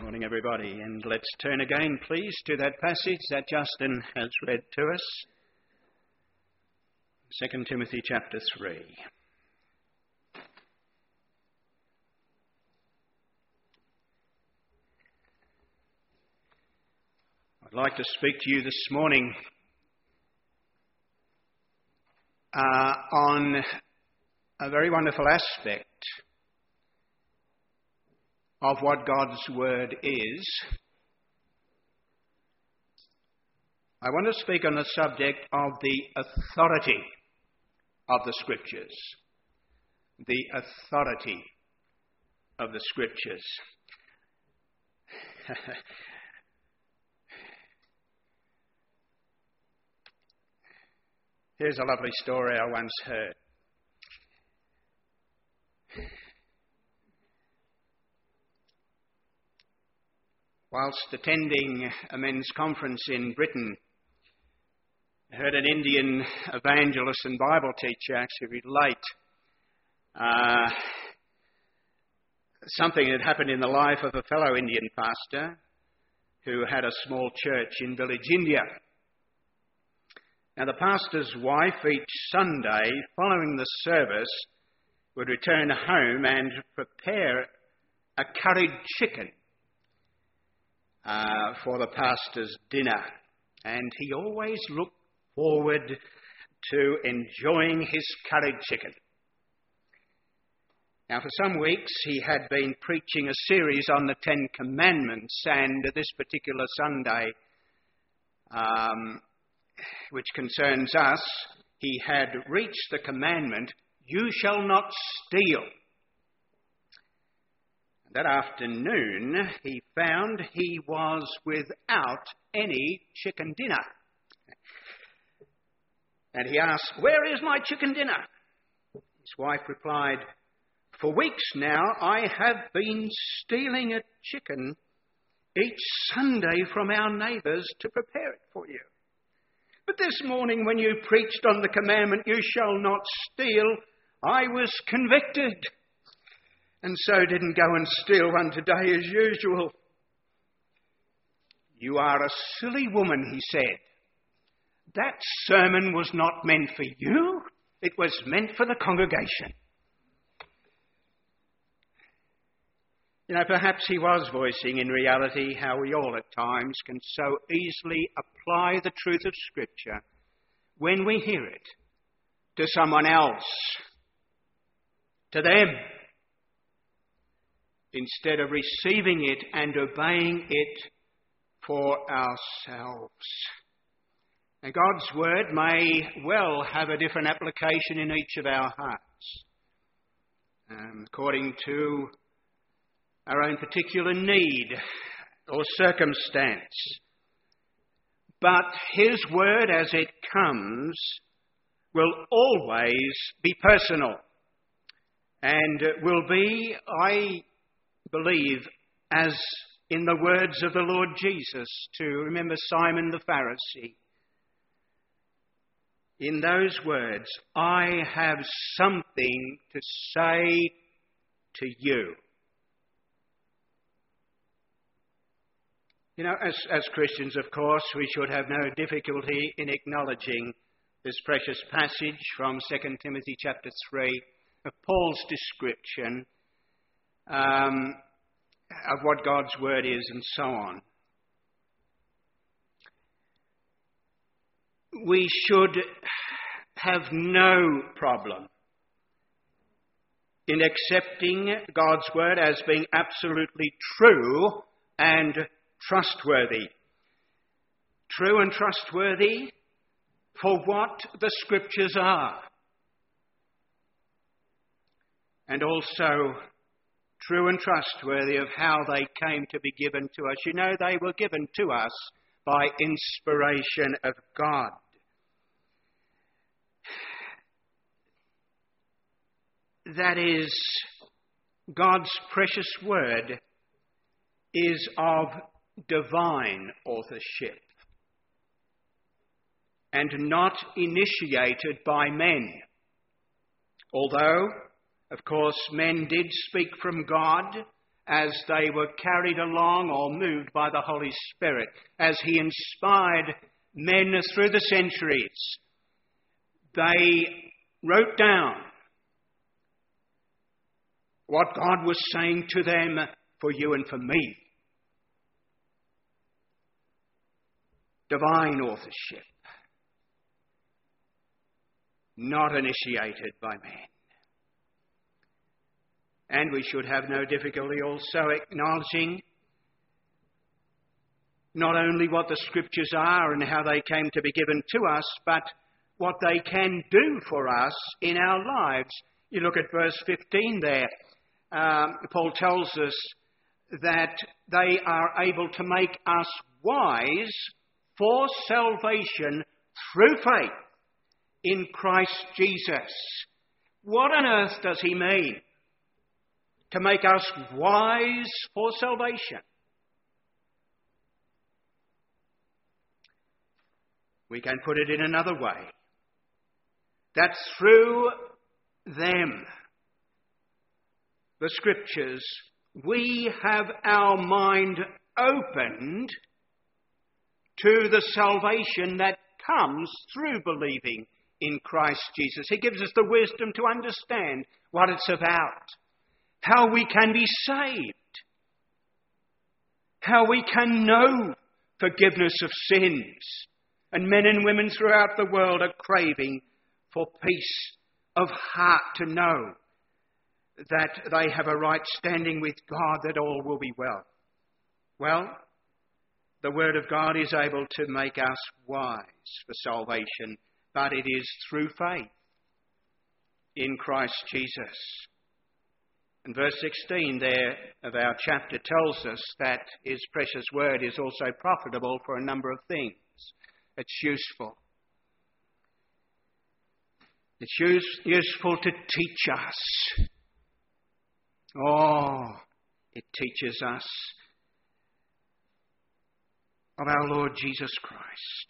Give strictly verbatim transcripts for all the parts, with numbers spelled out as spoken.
Morning, everybody, and let's turn again, please, to that passage that Justin has read to us. Second Timothy chapter three. I'd like to speak to you this morning uh, on a very wonderful aspect of what God's Word is. I want to speak on the subject of the authority of the Scriptures. The authority of the Scriptures. Here's a lovely story I once heard. Whilst attending a men's conference in Britain, I heard an Indian evangelist and Bible teacher actually relate uh, something that happened in the life of a fellow Indian pastor who had a small church in village India. Now, the pastor's wife each Sunday following the service would return home and prepare a curried chicken Uh, for the pastor's dinner, and he always looked forward to enjoying his curried chicken. Now, for some weeks he had been preaching a series on the Ten Commandments, and this particular Sunday, um, which concerns us, he had reached the commandment, "You shall not steal." That afternoon, he found he was without any chicken dinner. And he asked, "Where is my chicken dinner?" His wife replied, "For weeks now I have been stealing a chicken each Sunday from our neighbours to prepare it for you. But this morning when you preached on the commandment, 'You shall not steal,' I was convicted, and so didn't go and steal one today as usual." "You are a silly woman," he said. "That sermon was not meant for you. It was meant for the congregation." You know, perhaps he was voicing in reality how we all at times can so easily apply the truth of Scripture when we hear it to someone else, to them, instead of receiving it and obeying it for ourselves. And God's Word may well have a different application in each of our hearts, um, according to our own particular need or circumstance. But His Word as it comes will always be personal and will be, I believe, as in the words of the Lord Jesus, to remember Simon the Pharisee. In those words, "I have something to say to you." You know, as, as Christians, of course, we should have no difficulty in acknowledging this precious passage from Second Timothy chapter three of Paul's description Um, of what God's Word is and so on. We should have no problem in accepting God's Word as being absolutely true and trustworthy. True and trustworthy for what the Scriptures are. And also true and trustworthy of how they came to be given to us. You know, they were given to us by inspiration of God. That is, God's precious Word is of divine authorship and not initiated by men. Although, of course, men did speak from God as they were carried along or moved by the Holy Spirit, as he inspired men through the centuries. They wrote down what God was saying to them for you and for me. Divine authorship, not initiated by men. And we should have no difficulty also acknowledging not only what the Scriptures are and how they came to be given to us, but what they can do for us in our lives. You look at verse fifteen there. Um, Paul tells us that they are able to make us wise for salvation through faith in Christ Jesus. What on earth does he mean? To make us wise for salvation. We can put it in another way. That through them, the Scriptures, we have our mind opened to the salvation that comes through believing in Christ Jesus. He gives us the wisdom to understand what it's about, how we can be saved, how we can know forgiveness of sins. And men and women throughout the world are craving for peace of heart, to know that they have a right standing with God, that all will be well. Well, the Word of God is able to make us wise for salvation, but it is through faith in Christ Jesus. And verse sixteen there of our chapter tells us that his precious word is also profitable for a number of things. It's useful. It's use, useful to teach us. Oh, it teaches us of our Lord Jesus Christ.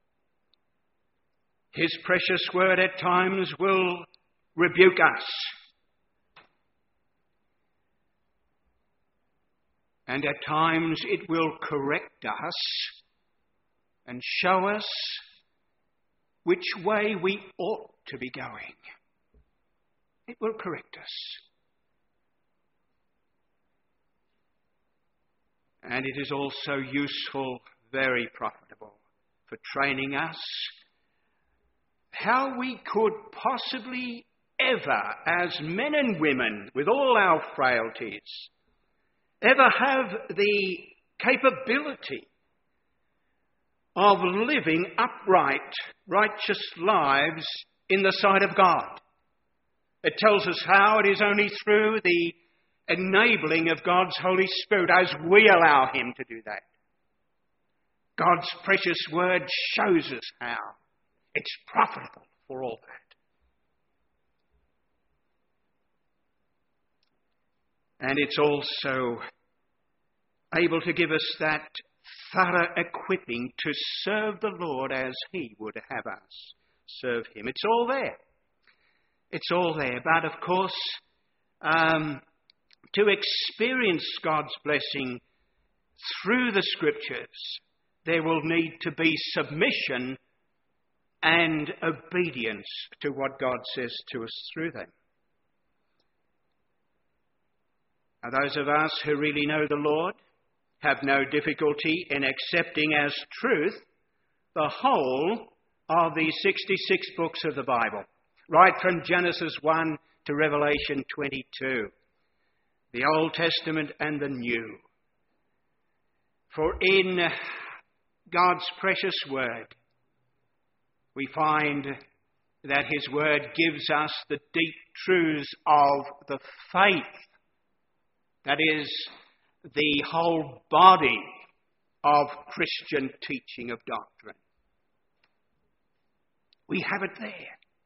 His precious word at times will rebuke us. And at times it will correct us and show us which way we ought to be going. It will correct us. And it is also useful, very profitable, for training us how we could possibly ever, as men and women, with all our frailties, ever have the capability of living upright, righteous lives in the sight of God. It tells us how. It is only through the enabling of God's Holy Spirit as we allow him to do that. God's precious word shows us how. It's profitable for all that. And it's also able to give us that thorough equipping to serve the Lord as he would have us serve him. It's all there. It's all there. But of course, um, to experience God's blessing through the Scriptures, there will need to be submission and obedience to what God says to us through them. Now, those of us who really know the Lord have no difficulty in accepting as truth the whole of the sixty-six books of the Bible, right from Genesis one to Revelation twenty-two, the Old Testament and the New. For in God's precious word, we find that his word gives us the deep truths of the faith. That is, the whole body of Christian teaching of doctrine. We have it there.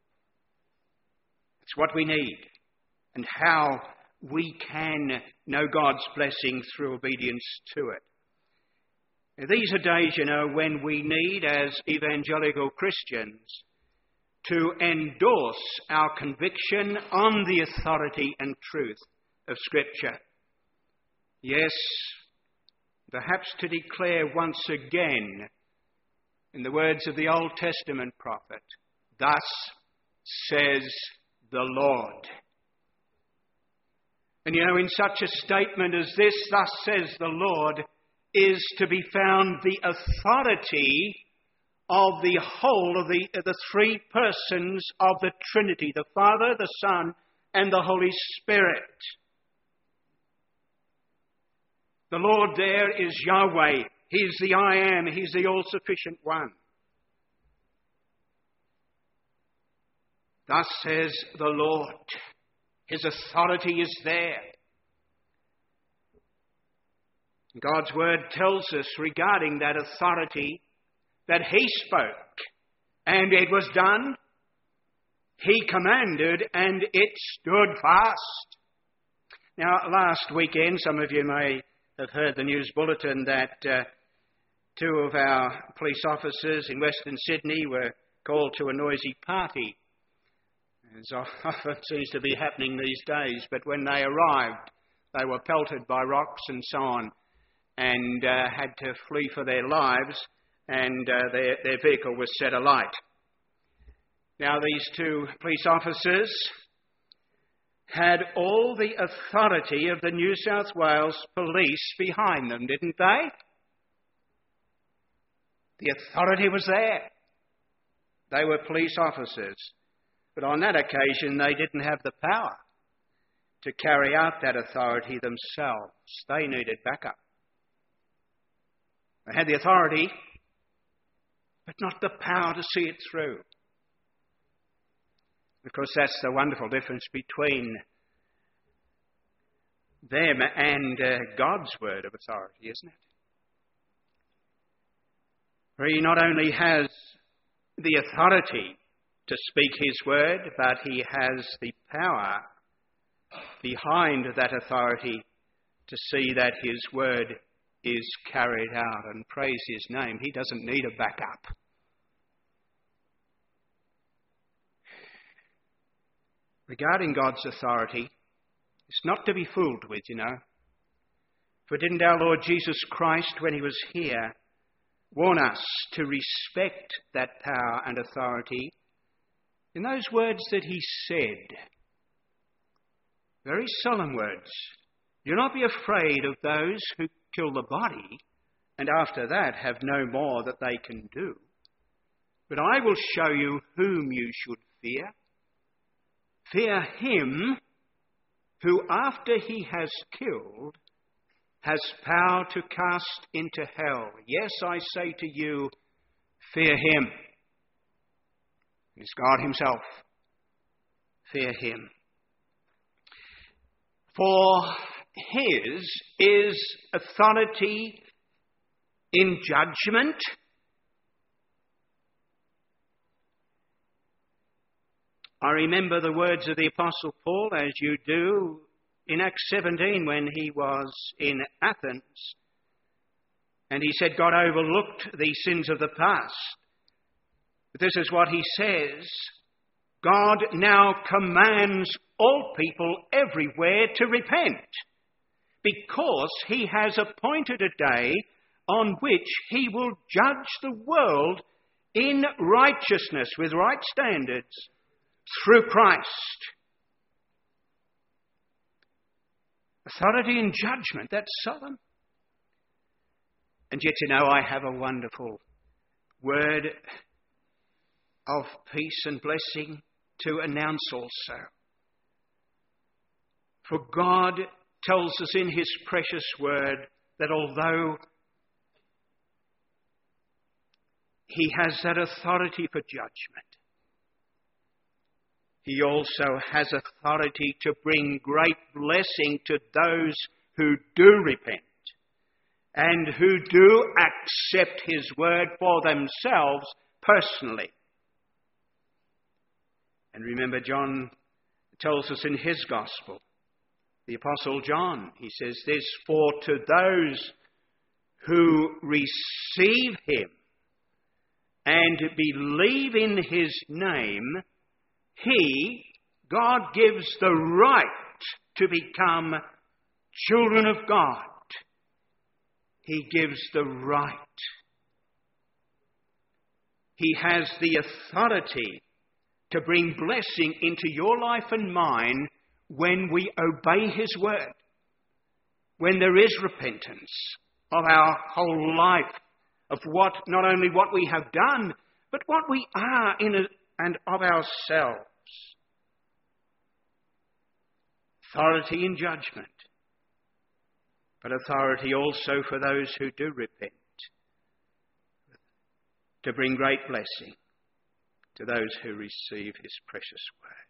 It's what we need, and how we can know God's blessing through obedience to it. These are days, you know, when we need, as evangelical Christians, to endorse our conviction on the authority and truth of Scripture. Yes, perhaps to declare once again, in the words of the Old Testament prophet, thus says the Lord. And you know, in such a statement as this, thus says the Lord, is to be found the authority of the whole of the, of the three persons of the Trinity, the Father, the Son, and the Holy Spirit. The Lord there is Yahweh. He's the I Am. He's the all-sufficient one. Thus says the Lord. His authority is there. God's word tells us regarding that authority that He spoke and it was done. He commanded and it stood fast. Now, last weekend, some of you may have heard the news bulletin that uh, two of our police officers in Western Sydney were called to a noisy party. As often seems to be happening these days, but when they arrived, they were pelted by rocks and so on, and uh, had to flee for their lives, and uh, their, their vehicle was set alight. Now, these two police officers had all the authority of the New South Wales Police behind them, didn't they? The authority was there. They were police officers. But on that occasion, they didn't have the power to carry out that authority themselves. They needed backup. They had the authority, but not the power to see it through. Of course, that's the wonderful difference between them and uh, God's word of authority, isn't it? For He not only has the authority to speak His word, but He has the power behind that authority to see that His word is carried out, and praise His name. He doesn't need a backup. Regarding God's authority, it's not to be fooled with, you know. For didn't our Lord Jesus Christ, when He was here, warn us to respect that power and authority in those words that He said? Very solemn words. Do not be afraid of those who kill the body, and after that have no more that they can do. But I will show you whom you should fear. Fear Him who, after He has killed, has power to cast into hell. Yes, I say to you, fear Him. It's God Himself. Fear Him. For His is authority in judgment, I remember the words of the Apostle Paul, as you do, in Acts seventeen when he was in Athens. And he said God overlooked the sins of the past. But this is what he says: God now commands all people everywhere to repent, because He has appointed a day on which He will judge the world in righteousness, with right standards, through Christ. Authority in judgment, that's solemn. And yet, you know, I have a wonderful word of peace and blessing to announce also. For God tells us in His precious word that although He has that authority for judgment, He also has authority to bring great blessing to those who do repent and who do accept His word for themselves personally. And remember, John tells us in his gospel, the Apostle John, he says this: for to those who receive Him and believe in His name, He, God, gives the right to become children of God. He gives the right. He has the authority to bring blessing into your life and mine when we obey His word. When there is repentance of our whole life, of what, not only what we have done, but what we are in a, and of ourselves. Authority in judgment, but authority also for those who do repent, to bring great blessing to those who receive His precious word.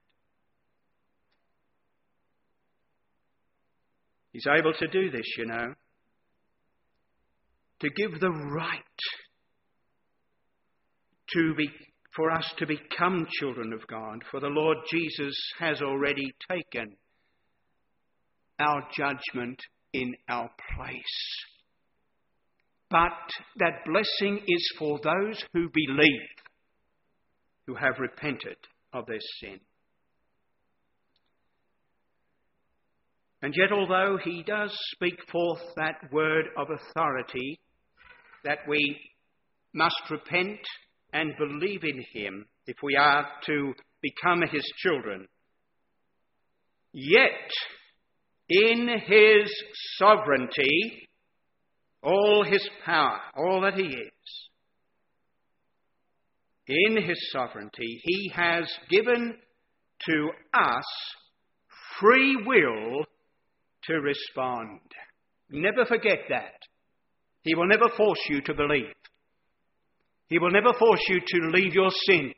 He's able to do this, you know, to give the right to be, for us to become children of God, for the Lord Jesus has already taken our judgment in our place. But that blessing is for those who believe, who have repented of their sin. And yet, although He does speak forth that word of authority, that we must repent and believe in Him if we are to become His children, yet in His sovereignty, all His power, all that He is, in His sovereignty, He has given to us free will to respond. Never forget that. He will never force you to believe. He will never force you to leave your sin.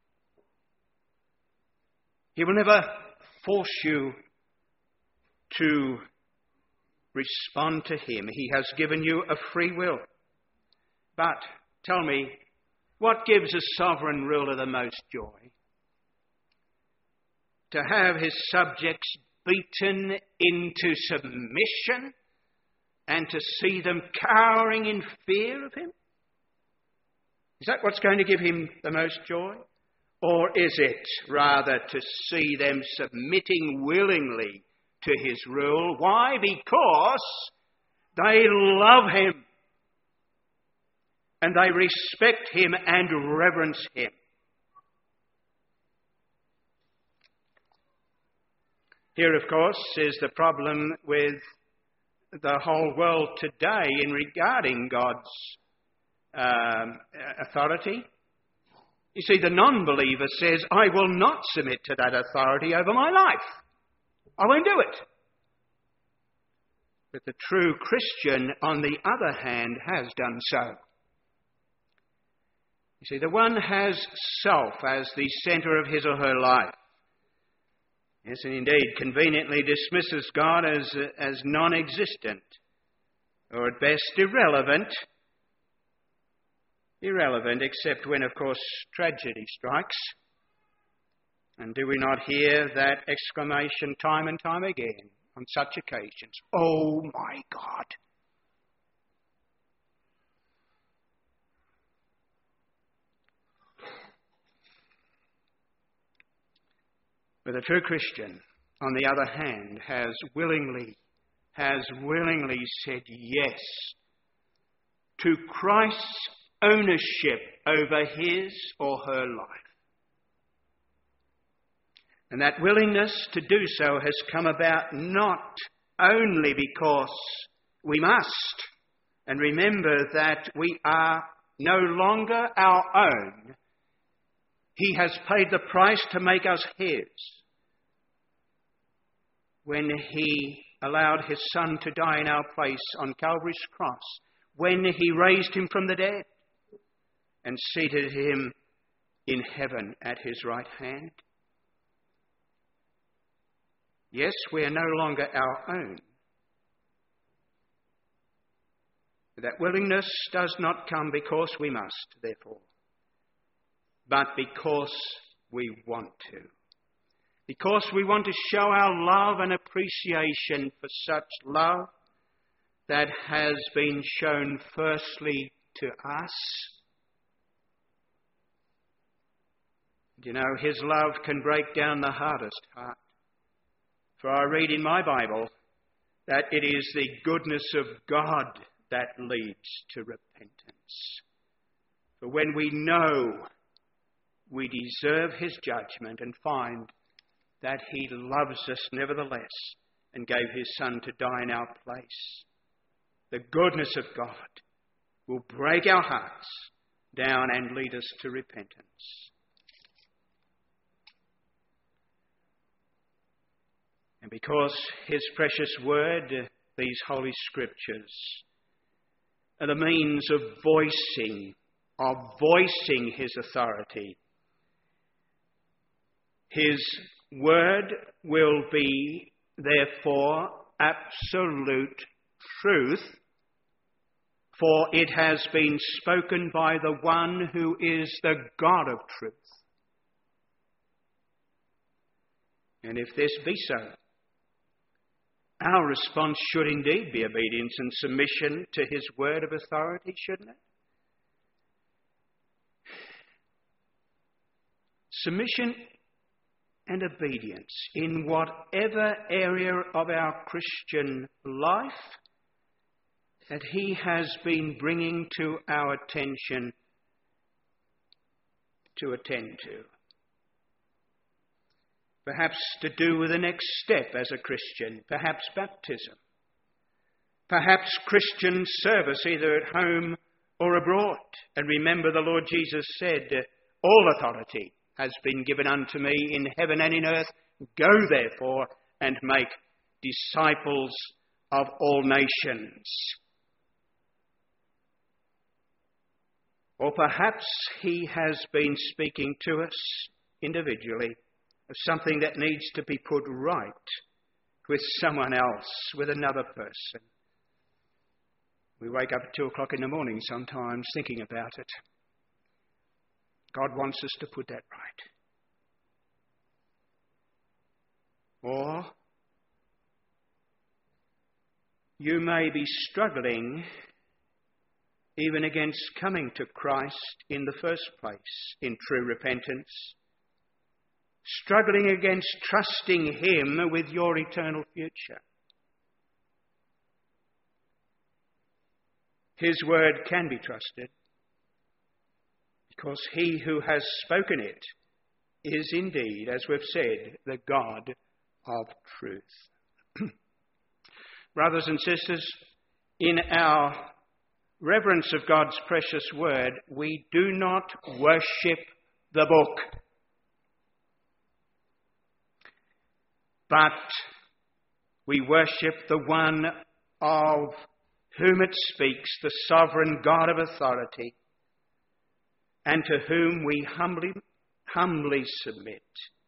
He will never force you to respond to Him. He has given you a free will. But tell me, what gives a sovereign ruler the most joy? To have his subjects beaten into submission and to see them cowering in fear of him? Is that what's going to give him the most joy? Or is it rather to see them submitting willingly to his rule? Why? Because they love him and they respect him and reverence him. Here, of course, is the problem with the whole world today in regarding God's um, authority. You see, the non-believer says, I will not submit to that authority over my life. I won't do it. But the true Christian, on the other hand, has done so. You see, the one has self as the centre of his or her life. Yes, and indeed conveniently dismisses God as, as non-existent, or at best irrelevant. Irrelevant, except when, of course, tragedy strikes. And do we not hear that exclamation time and time again on such occasions? Oh my God! But the true Christian, on the other hand, has willingly, has willingly said yes to Christ's ownership over his or her life. And that willingness to do so has come about not only because we must, and remember that we are no longer our own. He has paid the price to make us his when he allowed his Son to die in our place on Calvary's cross, when he raised him from the dead and seated him in heaven at his right hand. Yes, we are no longer our own. That willingness does not come because we must, therefore, but because we want to. Because we want to show our love and appreciation for such love that has been shown firstly to us. You know, his love can break down the hardest heart. For I read in my Bible that it is the goodness of God that leads to repentance. For when we know we deserve his judgment and find that he loves us nevertheless and gave his Son to die in our place, the goodness of God will break our hearts down and lead us to repentance. And because his precious word, these holy scriptures, are the means of voicing, of voicing his authority, his word will be, therefore, absolute truth, for it has been spoken by the one who is the God of truth. And if this be so, our response should indeed be obedience and submission to his word of authority, shouldn't it? Submission and obedience in whatever area of our Christian life that he has been bringing to our attention to attend to. Perhaps to do with the next step as a Christian, perhaps baptism, perhaps Christian service either at home or abroad. And remember, the Lord Jesus said, all authority has been given unto me in heaven and in earth. Go therefore and make disciples of all nations. Or perhaps he has been speaking to us individually of something that needs to be put right with someone else, with another person. We wake up at two o'clock in the morning sometimes thinking about it. God wants us to put that right. Or you may be struggling even against coming to Christ in the first place in true repentance, struggling against trusting him with your eternal future. His word can be trusted because he who has spoken it is indeed, as we've said, the God of truth. Brothers and sisters, in our reverence of God's precious word, we do not worship the book, but we worship the one of whom it speaks, the sovereign God of authority, and to whom we humbly, humbly submit.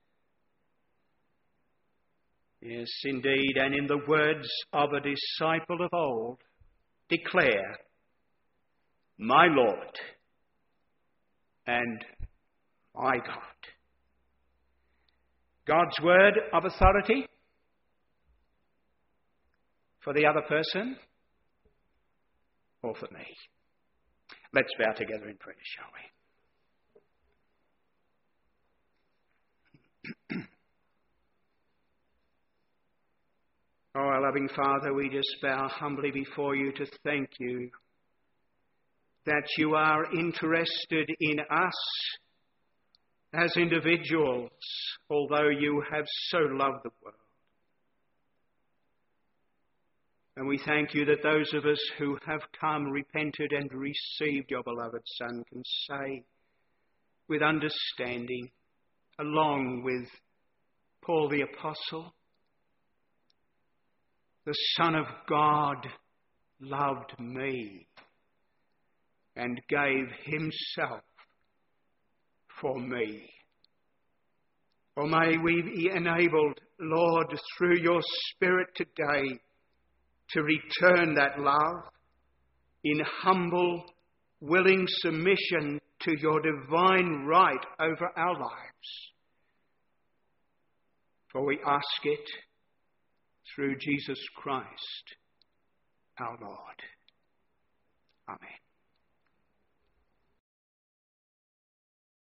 Yes, indeed, and in the words of a disciple of old, declare, my Lord and my God. God's word of authority for the other person or for me. Let's bow together in prayer, shall we? Oh, our loving Father, we just bow humbly before you to thank you that you are interested in us as individuals, although you have so loved the world. And we thank you that those of us who have come, repented and received your beloved Son can say with understanding, along with Paul the Apostle, the Son of God loved me and gave himself for me. Or may we be enabled, Lord, through your Spirit today to return that love in humble, willing submission to your divine right over our lives. For we ask it through Jesus Christ, our Lord. Amen.